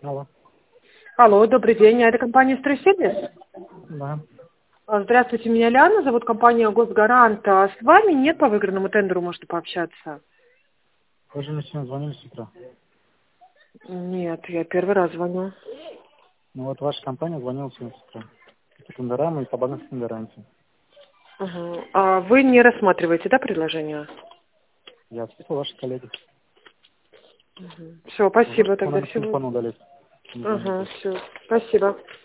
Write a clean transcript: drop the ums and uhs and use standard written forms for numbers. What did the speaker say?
Алло. Алло, добрый день, это компания «Стройсервис». Да. Здравствуйте, меня Лиана, зовут компания «Госгарант». А с вами нет по выигранному тендеру, можно пообщаться? Вы же мне сегодня звонили с утра. Нет, я первый раз звоню. Ну вот ваша компания звонила сегодня с утра. По тендерам и по банковской гарантии. Угу. А вы не рассматриваете, да, предложение? Я ответил ваши коллеги. Все, Вы можете спасибо по тогда, номеру всего. телефона удалить. Не звоните Ага, больше. все, спасибо.